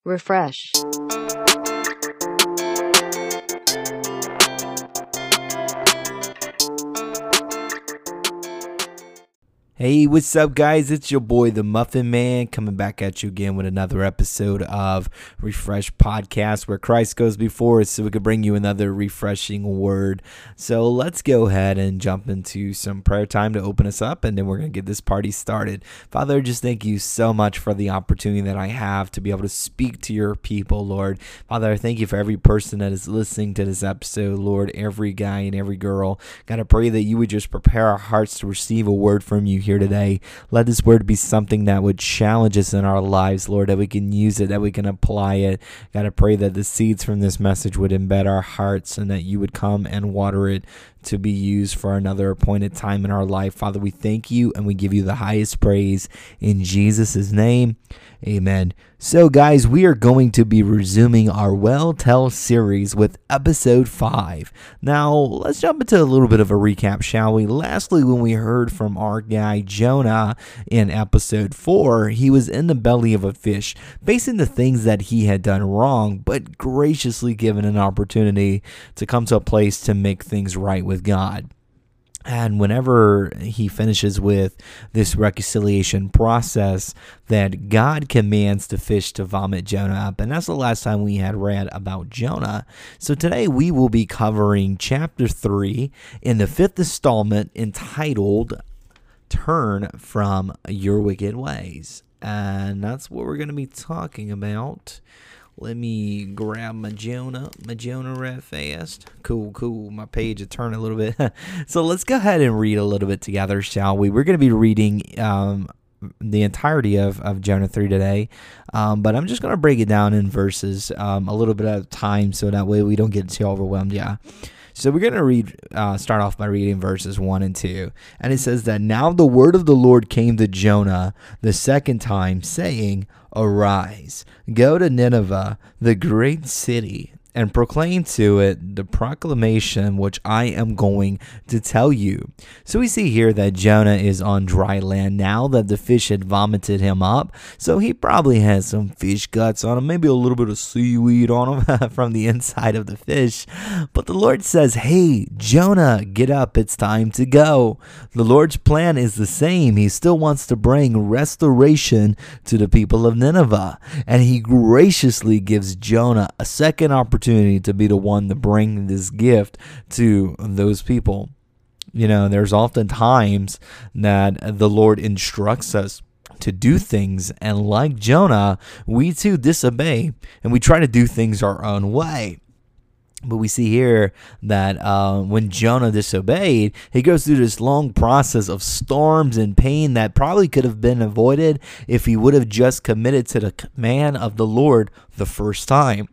Refresh. Hey, what's up, guys? It's your boy, the Muffin Man, coming back at you again with another episode of Refresh Podcast, where Christ goes before us so we could bring you another refreshing word. So let's go ahead and jump into some prayer time to open us up, and then we're going to get this party started. Father, just thank you so much for the opportunity that I have to be able to speak to your people, Lord. Father, I thank you for every person that is listening to this episode, Lord, every guy and every girl. God, I pray that you would just prepare our hearts to receive a word from you here today. Let this word be something that would challenge us in our lives, Lord, that we can use it, that we can apply it. God, I pray that the seeds from this message would embed our hearts and that you would come and water it to be used for another appointed time in our life. Father, we thank you and we give you the highest praise in Jesus' name. Amen. So, guys, we are going to be resuming our Well Tell series with episode 5. Now, let's jump into a little bit of a recap, shall we? Lastly, when we heard from our guy Jonah in episode 4, he was in the belly of a fish, facing the things that he had done wrong, but graciously given an opportunity to come to a place to make things right with God. And whenever he finishes with this reconciliation process, that God commands the fish to vomit Jonah up. And that's the last time we had read about Jonah. So today we will be covering chapter 3 in the 5th installment entitled Turn from Your Wicked Ways. And that's what we're going to be talking about. Let me grab my Jonah right fast. Cool. My page had turned a little bit. So let's go ahead and read a little bit together, shall we? We're going to be reading the entirety of Jonah 3 today. But I'm just going to break it down in verses a little bit at a time so that way we don't get too overwhelmed. Yeah. So we're going to start off by reading verses 1 and 2. And it says that, "Now the word of the Lord came to Jonah the second time, saying, Arise, go to Nineveh, the great city, and proclaim to it the proclamation which I am going to tell you." So we see here that Jonah is on dry land now that the fish had vomited him up. So he probably has some fish guts on him, maybe a little bit of seaweed on him from the inside of the fish. But the Lord says, "Hey, Jonah, get up. It's time to go." The Lord's plan is the same. He still wants to bring restoration to the people of Nineveh. And he graciously gives Jonah a second opportunity to be the one to bring this gift to those people. You know, there's often times that the Lord instructs us to do things, and like Jonah, we too disobey and we try to do things our own way. But we see here that when Jonah disobeyed, he goes through this long process of storms and pain that probably could have been avoided if he would have just committed to the command of the Lord the first time.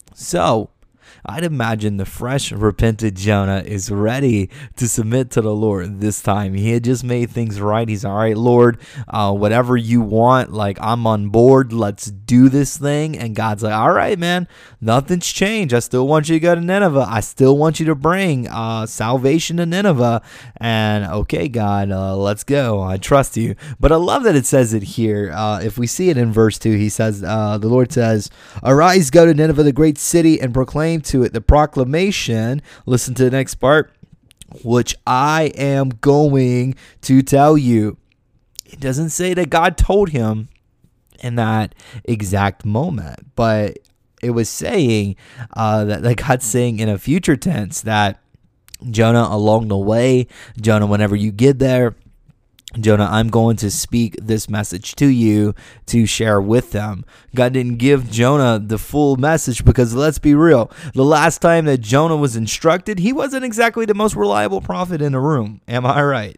So, I'd imagine the fresh, repentant Jonah is ready to submit to the Lord this time. He had just made things right. He's all right, Lord, whatever you want, like, I'm on board. Let's do this thing. And God's like, all right, man, nothing's changed. I still want you to go to Nineveh. I still want you to bring salvation to Nineveh. And okay, God, let's go. I trust you. But I love that it says it here. If we see it in verse 2, he says, the Lord says, "Arise, go to Nineveh, the great city, and proclaim to it the proclamation," listen to the next part, "which I am going to tell you." It doesn't say that God told him in that exact moment, but it was saying that God's saying in a future tense that Jonah, along the way, Jonah, whenever you get there, Jonah, I'm going to speak this message to you to share with them. God didn't give Jonah the full message because, let's be real, the last time that Jonah was instructed, he wasn't exactly the most reliable prophet in the room. Am I right?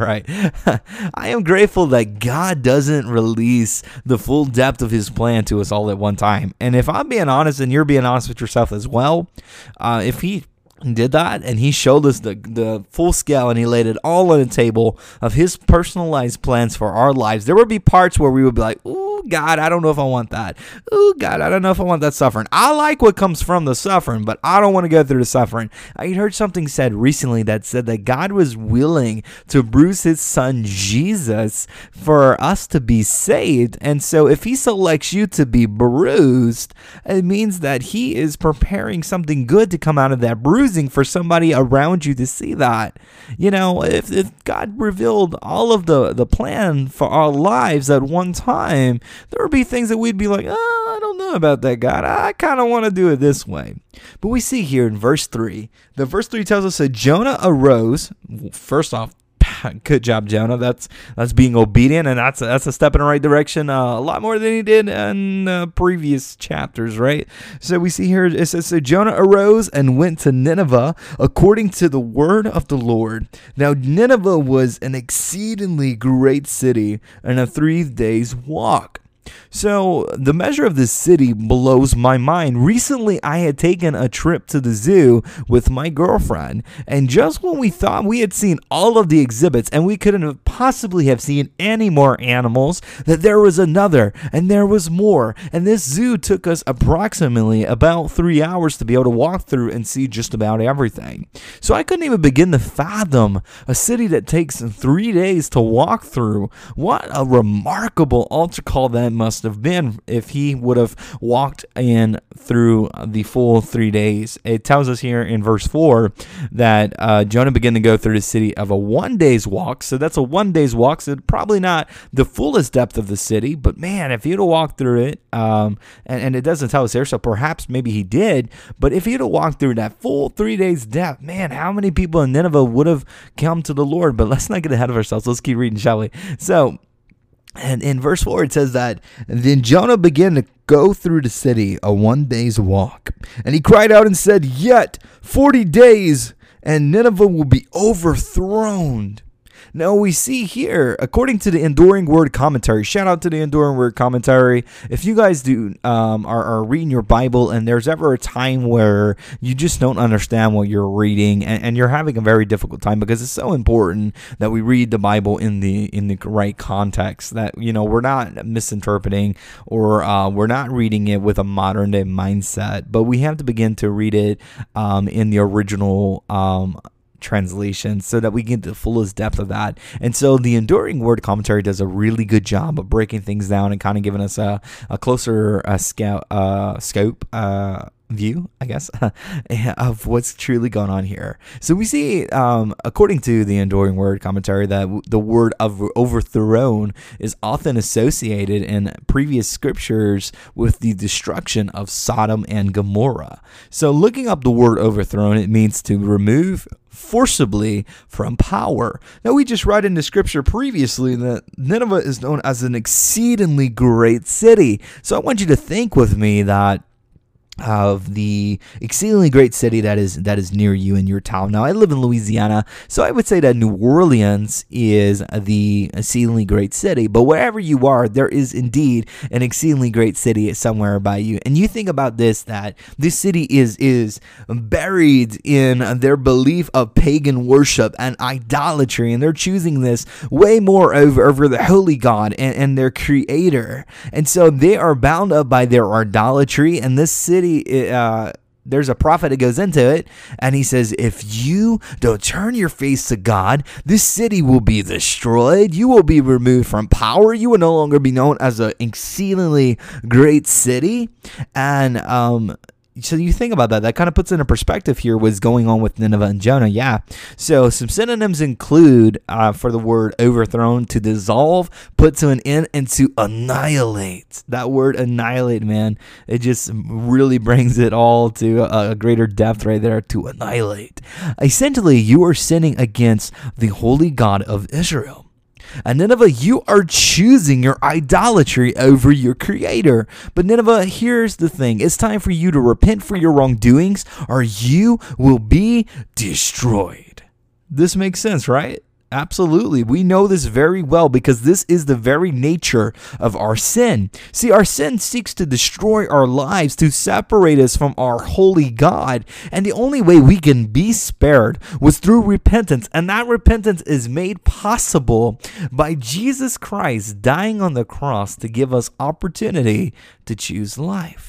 I am grateful that God doesn't release the full depth of his plan to us all at one time. And if I'm being honest, and you're being honest with yourself as well, if he did that and he showed us the full scale and he laid it all on the table of his personalized plans for our lives, there would be parts where we would be like, ooh, God, I don't know if I want that. Ooh, God, I don't know if I want that suffering. I like what comes from the suffering, but I don't want to go through the suffering. I heard something said recently that said that God was willing to bruise his son Jesus for us to be saved. And so if he selects you to be bruised, it means that he is preparing something good to come out of that bruising for somebody around you to see that. You know, if God revealed all of the plan for our lives at one time, there would be things that we'd be like, oh, I don't know about that, God. I kind of want to do it this way. But we see here in verse 3, verse 3 tells us that Jonah arose. First off, good job, Jonah. That's being obedient, and that's a step in the right direction. A lot more than he did in previous chapters, right? So we see here it says, so Jonah arose and went to Nineveh according to the word of the Lord. Now Nineveh was an exceedingly great city and a 3 days walk. So the measure of this city blows my mind. Recently, I had taken a trip to the zoo with my girlfriend, and just when we thought we had seen all of the exhibits and we couldn't have possibly have seen any more animals, that there was another, and there was more. And this zoo took us approximately about 3 hours to be able to walk through and see just about everything. So I couldn't even begin to fathom a city that takes 3 days to walk through. What a remarkable altar call that must have been if he would have walked in through the full 3 days. It tells us here in verse 4 that Jonah began to go through the city of a 1 day's walk. So that's a 1 day's walk. So probably not the fullest depth of the city, but man, if he'd have walked through it, and it doesn't tell us here, so perhaps maybe he did, but if he'd have walked through that full 3 days depth, man, how many people in Nineveh would have come to the Lord? But let's not get ahead of ourselves. Let's keep reading, shall we? So, and in verse 4, it says that, then Jonah began to go through the city a 1 day's walk. And he cried out and said, yet 40 days, and Nineveh will be overthrown. Now we see here, according to the Enduring Word Commentary, shout out to the Enduring Word Commentary. If you guys are reading your Bible and there's ever a time where you just don't understand what you're reading and you're having a very difficult time, because it's so important that we read the Bible in the right context, that, you know, we're not misinterpreting or we're not reading it with a modern day mindset, but we have to begin to read it in the original translation so that we get the fullest depth of that. And so the Enduring Word Commentary does a really good job of breaking things down and kind of giving us a closer scope view, I guess, of what's truly going on here. So we see, according to the Enduring Word Commentary, that the word of overthrown is often associated in previous scriptures with the destruction of Sodom and Gomorrah. So looking up the word overthrown, it means to remove forcibly from power. Now, we just read in the scripture previously that Nineveh is known as an exceedingly great city. So I want you to think with me that of the exceedingly great city that is near you in your town. Now, I live in Louisiana, so I would say that New Orleans is the exceedingly great city, but wherever you are, there is indeed an exceedingly great city somewhere by you. And you think about this, that this city is buried in their belief of pagan worship and idolatry, and they're choosing this way more over the holy God and their creator. And so they are bound up by their idolatry, and this city, there's a prophet that goes into it, and he says, if you don't turn your face to God, this city will be destroyed. You will be removed from power. You will no longer be known as an exceedingly great city. And so you think about that. That kind of puts into perspective here what's going on with Nineveh and Jonah. Yeah. So some synonyms include for the word overthrown: to dissolve, put to an end, and to annihilate. That word annihilate, man, it just really brings it all to a greater depth right there. To annihilate. Essentially, you are sinning against the holy God of Israel. And Nineveh, you are choosing your idolatry over your creator. But Nineveh, here's the thing. It's time for you to repent for your wrongdoings, or you will be destroyed. This makes sense, right? Absolutely. We know this very well because this is the very nature of our sin. See, our sin seeks to destroy our lives, to separate us from our holy God. And the only way we can be spared was through repentance. And that repentance is made possible by Jesus Christ dying on the cross to give us opportunity to choose life.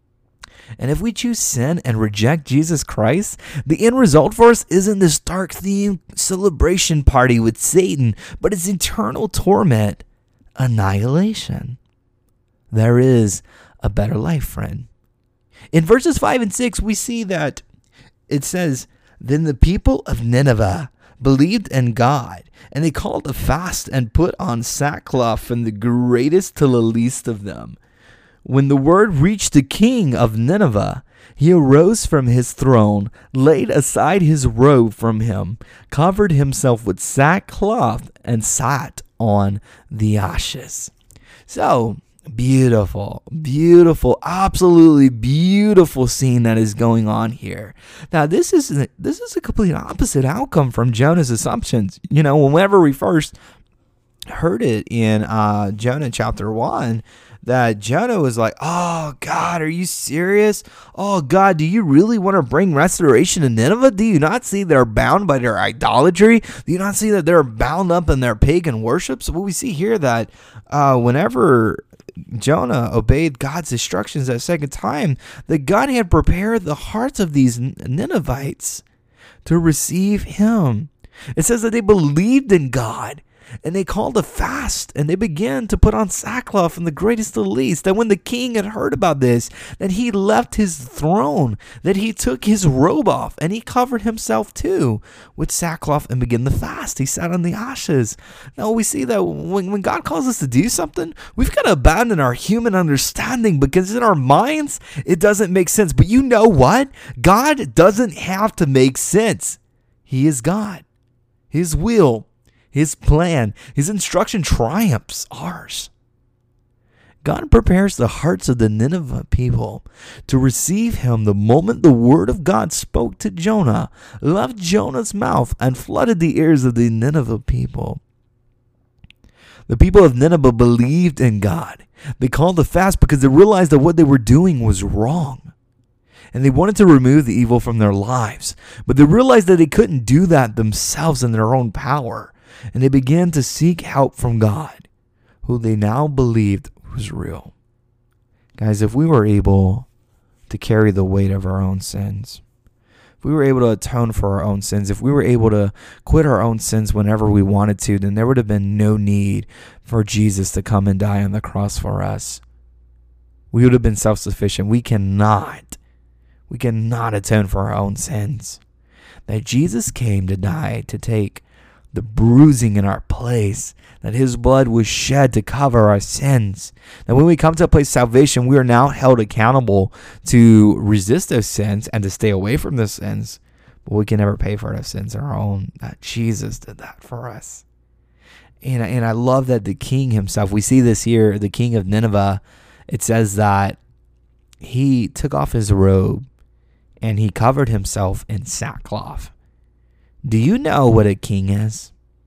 And if we choose sin and reject Jesus Christ, the end result for us isn't this dark themed celebration party with Satan, but it's eternal torment, annihilation. There is a better life, friend. In verses 5 and 6, we see that it says, "Then the people of Nineveh believed in God, and they called a fast and put on sackcloth from the greatest to the least of them. When the word reached the king of Nineveh, he arose from his throne, laid aside his robe from him, covered himself with sackcloth, and sat on the ashes." So, beautiful, absolutely beautiful scene that is going on here. Now, this is a complete opposite outcome from Jonah's assumptions. Whenever we first heard it in Jonah chapter 1, that Jonah was like, "Oh God, are you serious? Oh God, do you really want to bring restoration to Nineveh? Do you not see they're bound by their idolatry? Do you not see that they're bound up in their pagan worship?" So we see here that whenever Jonah obeyed God's instructions that second time, that God had prepared the hearts of these Ninevites to receive him. It says that they believed in God, and they called a fast, and they began to put on sackcloth from the greatest to the least. That when the king had heard about this, that he left his throne, that he took his robe off, and he covered himself too with sackcloth and began to fast. He sat on the ashes. Now we see that when God calls us to do something, we've got to abandon our human understanding, because in our minds, it doesn't make sense. But you know what? God doesn't have to make sense. He is God. His will, his plan, his instruction triumphs ours. God prepares the hearts of the Nineveh people to receive him the moment the word of God spoke to Jonah, left Jonah's mouth, and flooded the ears of the Nineveh people. The people of Nineveh believed in God. They called a fast because they realized that what they were doing was wrong. And they wanted to remove the evil from their lives. But they realized that they couldn't do that themselves in their own power. And they began to seek help from God, who they now believed was real. Guys, if we were able to carry the weight of our own sins, if we were able to atone for our own sins, if we were able to quit our own sins whenever we wanted to, then there would have been no need for Jesus to come and die on the cross for us. We would have been self-sufficient. We cannot atone for our own sins. That Jesus came to die, to take the bruising in our place, that his blood was shed to cover our sins. That when we come to a place of salvation, we are now held accountable to resist those sins and to stay away from those sins. But we can never pay for those sins on our own. That Jesus did that for us. And I love that the king himself, we see this here, the king of Nineveh, it says that he took off his robe and he covered himself in sackcloth. Do you know what a king is?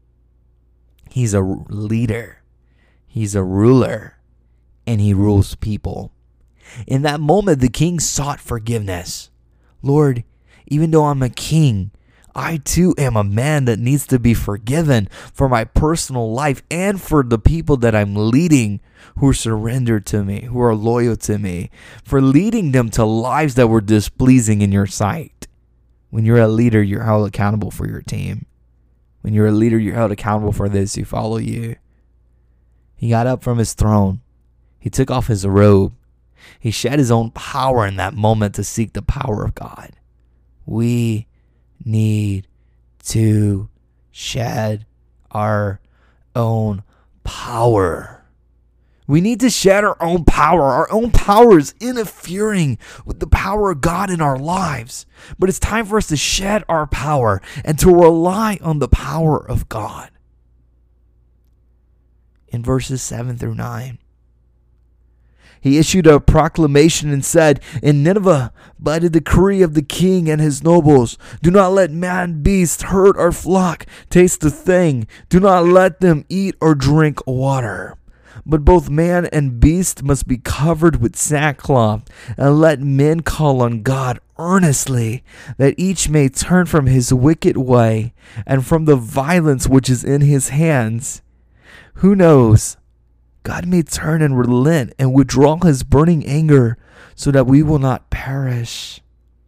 He's a leader. He's a ruler. And he rules people. In that moment, the king sought forgiveness. Lord, even though I'm a king, I too am a man that needs to be forgiven for my personal life and for the people that I'm leading who are surrendered to me, who are loyal to me, for leading them to lives that were displeasing in your sight. When you're a leader, you're held accountable for your team. When you're a leader, you're held accountable for those who follow you. He got up from his throne. He took off his robe. He shed his own power in that moment to seek the power of God. We need to shed our own power. We need to shed our own power. Our own power is interfering with the power of God in our lives. But it's time for us to shed our power and to rely on the power of God. In verses 7 through 9, He issued a proclamation and said, "In Nineveh, by the decree of the king and his nobles, do not let man, beast, herd, or flock taste the thing. Do not let them eat or drink water. But both man and beast must be covered with sackcloth, and let men call on God earnestly, that each may turn from his wicked way and from the violence which is in his hands. Who knows? God may turn and relent and withdraw his burning anger so that we will not perish."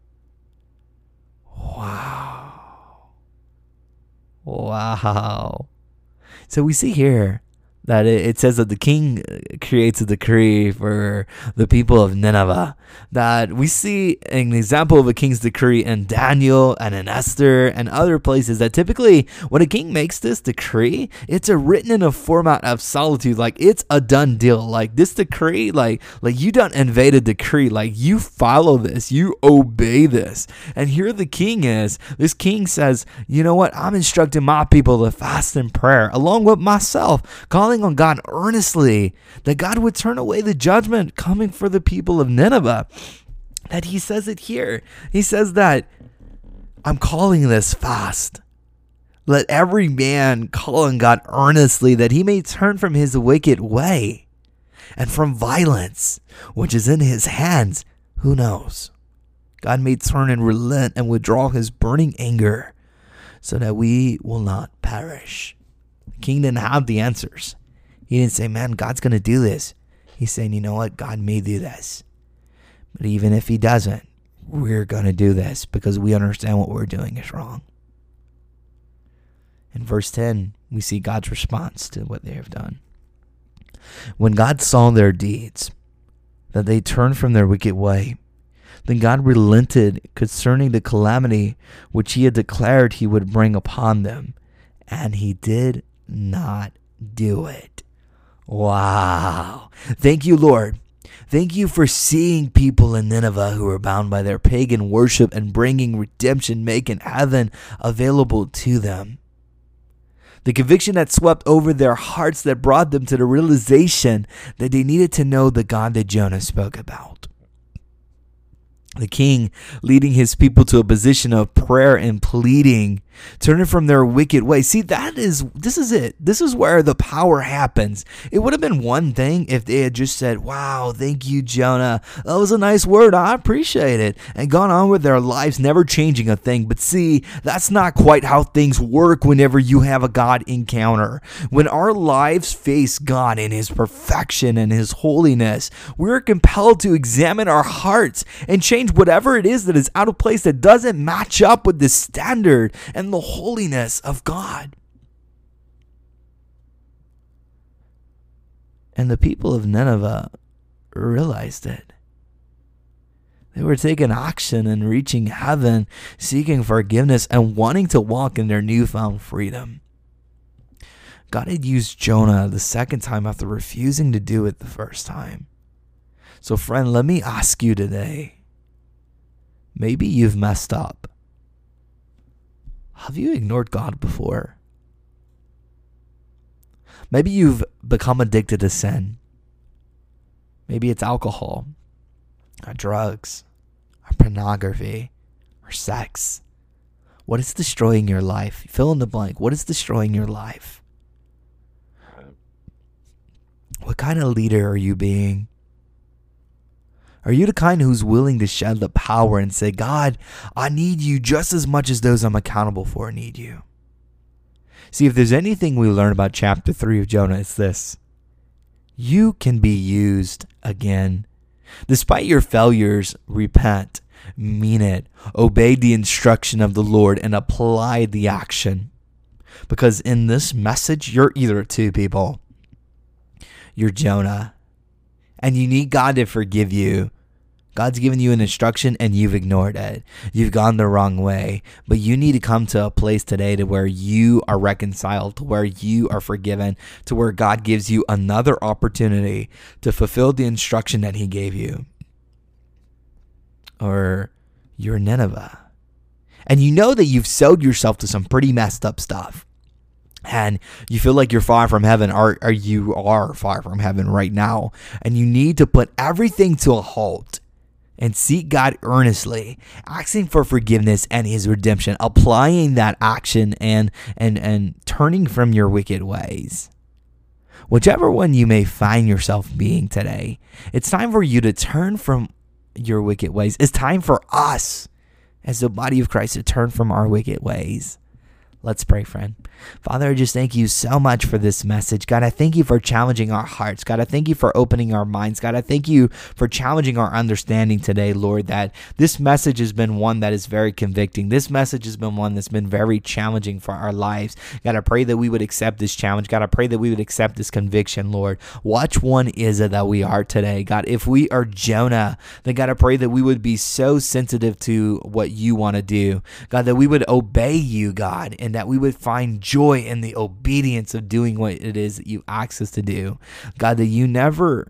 Wow. Wow. So we see here that it says that the king creates a decree for the people of Nineveh. That we see an example of a king's decree in Daniel and in Esther and other places, that typically when a king makes this decree, it's written in a format of solitude. Like, it's a done deal. Like, this decree, like you don't invade a decree. Like, you follow this, you obey this. And here the king is. This king says, you know what? I'm instructing my people to fast in prayer along with myself, calling on God earnestly that God would turn away the judgment coming for the people of Nineveh. That he says it here. He says that I'm calling this fast. Let every man call on God earnestly that he may turn from his wicked way and from violence, which is in his hands. Who knows? God may turn and relent and withdraw his burning anger so that we will not perish. The king didn't have the answers. He didn't say, man, God's going to do this. He's saying, you know what? God may do this. But even if he doesn't, we're going to do this because we understand what we're doing is wrong. In verse 10, we see God's response to what they have done. When God saw their deeds, that they turned from their wicked way, then God relented concerning the calamity which he had declared he would bring upon them, and he did not do it. Wow. Thank you, Lord. Thank you for seeing people in Nineveh who are bound by their pagan worship and bringing redemption, making heaven available to them. The conviction that swept over their hearts that brought them to the realization that they needed to know the God that Jonah spoke about. The king leading his people to a position of prayer and pleading, turning from their wicked way. See, this is it. This is where the power happens. It would have been one thing if they had just said, wow, thank you, Jonah. That was a nice word. I appreciate it. And gone on with their lives, never changing a thing. But see, that's not quite how things work whenever you have a God encounter. When our lives face God in his perfection and his holiness, we're compelled to examine our hearts and change whatever it is that is out of place, that doesn't match up with the standard and the holiness of God. And the people of Nineveh realized it. They were taking action and reaching heaven, seeking forgiveness and wanting to walk in their newfound freedom. God had used Jonah the second time after refusing to do it the first time. So friend, let me ask you today, maybe you've messed up. Have you ignored God before? Maybe you've become addicted to sin. Maybe it's alcohol, or drugs, or pornography, or sex. What is destroying your life? Fill in the blank. What is destroying your life? What kind of leader are you being? Are you the kind who's willing to shed the power and say, God, I need you just as much as those I'm accountable for need you? See, if there's anything we learn about chapter 3 of Jonah, it's this. You can be used again. Despite your failures, repent, mean it, obey the instruction of the Lord, and apply the action. Because in this message, you're either two people. You're Jonah, and you need God to forgive you. God's given you an instruction and you've ignored it. You've gone the wrong way. But you need to come to a place today to where you are reconciled, to where you are forgiven, to where God gives you another opportunity to fulfill the instruction that he gave you. Or you're Nineveh. And you know that you've sold yourself to some pretty messed up stuff. and you feel like you're far from heaven, or you are far from heaven right now, and you need to put everything to a halt and seek God earnestly, asking for forgiveness and his redemption, applying that action and turning from your wicked ways. Whichever one you may find yourself being today, it's time for you to turn from your wicked ways. It's time for us as the body of Christ to turn from our wicked ways. Let's pray, friend. Father, I just thank you so much for this message. God, I thank you for challenging our hearts. God, I thank you for opening our minds. God, I thank you for challenging our understanding today, Lord, that this message has been one that is very convicting. This message has been one that's been very challenging for our lives. God, I pray that we would accept this challenge. God, I pray that we would accept this conviction, Lord. Which one is it that we are today? God, if we are Jonah, then God, I pray that we would be so sensitive to what you want to do. God, that we would obey you, God, and that we would find joy in the obedience of doing what it is that you ask us to do. God, that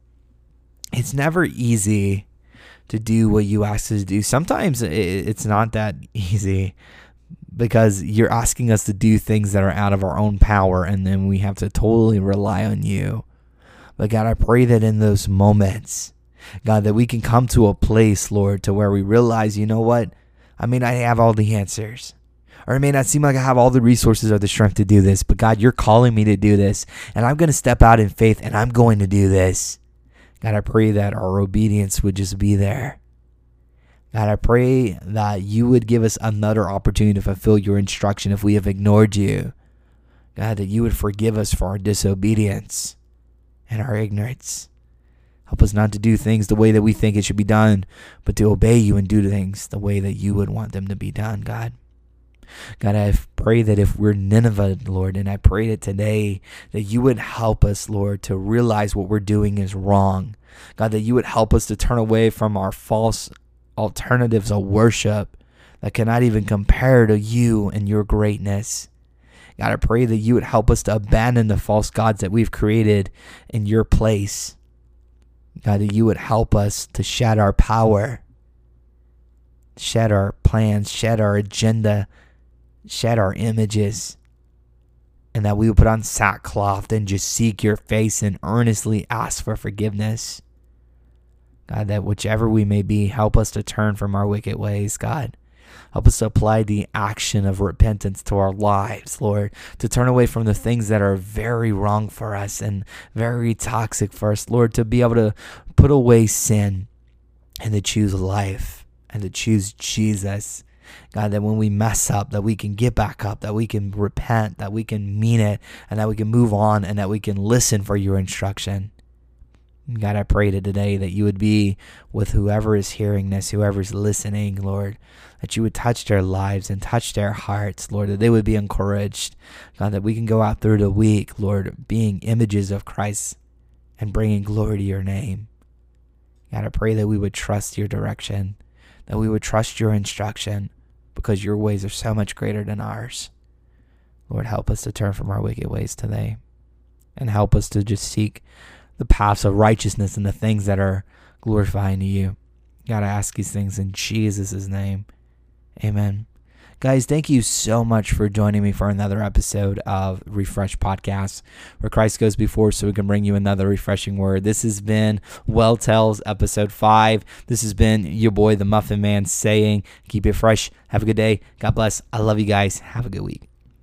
it's never easy to do what you ask us to do. Sometimes it's not that easy because you're asking us to do things that are out of our own power, and then we have to totally rely on you. But God, I pray that in those moments, God, that we can come to a place, Lord, to where we realize, you know what? I may not have all the answers, or it may not seem like I have all the resources or the strength to do this, but God, you're calling me to do this, and I'm going to step out in faith, and I'm going to do this. God, I pray that our obedience would just be there. God, I pray that you would give us another opportunity to fulfill your instruction if we have ignored you. God, that you would forgive us for our disobedience and our ignorance. Help us not to do things the way that we think it should be done, but to obey you and do things the way that you would want them to be done, God. God, I pray that if we're Nineveh, Lord, and I pray that today that you would help us, Lord, to realize what we're doing is wrong. God, that you would help us to turn away from our false alternatives of worship that cannot even compare to you and your greatness. God, I pray that you would help us to abandon the false gods that we've created in your place. God, that you would help us to shed our power, shed our plans, shed our agenda, shed our images, and that we would put on sackcloth and just seek your face and earnestly ask for forgiveness. God, that whichever we may be, help us to turn from our wicked ways, God. Help us to apply the action of repentance to our lives, Lord, to turn away from the things that are very wrong for us and very toxic for us, Lord, to be able to put away sin and to choose life and to choose Jesus. God, that when we mess up, that we can get back up, that we can repent, that we can mean it, and that we can move on, and that we can listen for your instruction. God, I pray today that you would be with whoever is hearing this, whoever's listening, Lord, that you would touch their lives and touch their hearts, Lord, that they would be encouraged. God, that we can go out through the week, Lord, being images of Christ and bringing glory to your name. God, I pray that we would trust your direction, that we would trust your instruction, because your ways are so much greater than ours. Lord, help us to turn from our wicked ways today, and help us to just seek the paths of righteousness and the things that are glorifying to you. God, I ask these things in Jesus' name. Amen. Guys, thank you so much for joining me for another episode of Refresh Podcast, where Christ goes before so we can bring you another refreshing word. This has been Well Tells, episode 5. This has been your boy, the Muffin Man, saying, keep it fresh. Have a good day. God bless. I love you guys. Have a good week.